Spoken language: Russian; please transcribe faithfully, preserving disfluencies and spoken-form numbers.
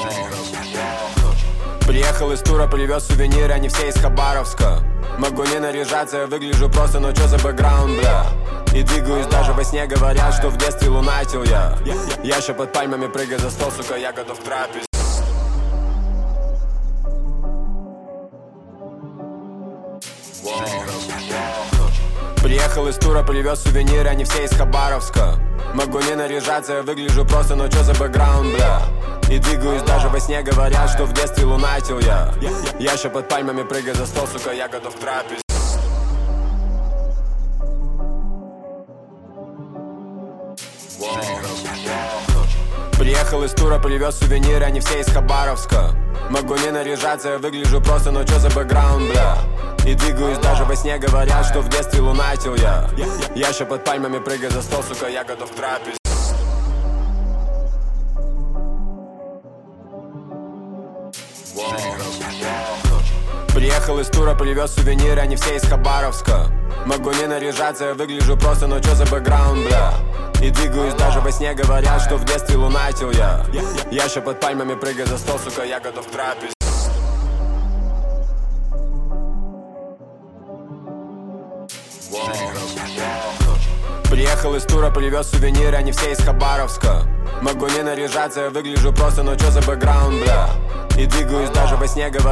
Приехал из тура, привез сувениры, они все из Хабаровска. Могу не наряжаться, я выгляжу просто, но чё за бэкграунд, бля? И двигаюсь даже во сне, говорят, что в детстве лунатил я. Я ща под пальмами прыгаю за стол, сука, я готов к трапезе. Приехал из тура, привез сувениры, они все из Хабаровска. Могу не наряжаться, я выгляжу просто, но чё за бэкграунд, бля? И двигаюсь даже во сне, говорят, что в детстве лунатил я. Я ща под пальмами прыгаю за стол, сука, я готов к трапезе. Приехал из тура, привез сувениры, они все из Хабаровска. Могу не наряжаться, я выгляжу просто, но чё за бэкграунд, бля? И двигаюсь даже во сне, говорят, что в детстве лунатил я. Я ща под пальмами прыгаю за стол, сука, я готов к трапезе. Приехал из тура, привез сувениры, они все из Хабаровска. Могу не наряжаться, я выгляжу просто, но чё за бэкграунд, бля? И двигаюсь даже во сне, говорят, что в детстве лунатил я. Я ща под пальмами прыгаю за стол, сука, я готов к трапезе. Приехал из тура, привез сувениры, они все из Хабаровска. Могу не наряжаться, я выгляжу просто, но чё за бэкграунд, бля? И двигаюсь даже во сне, говорят.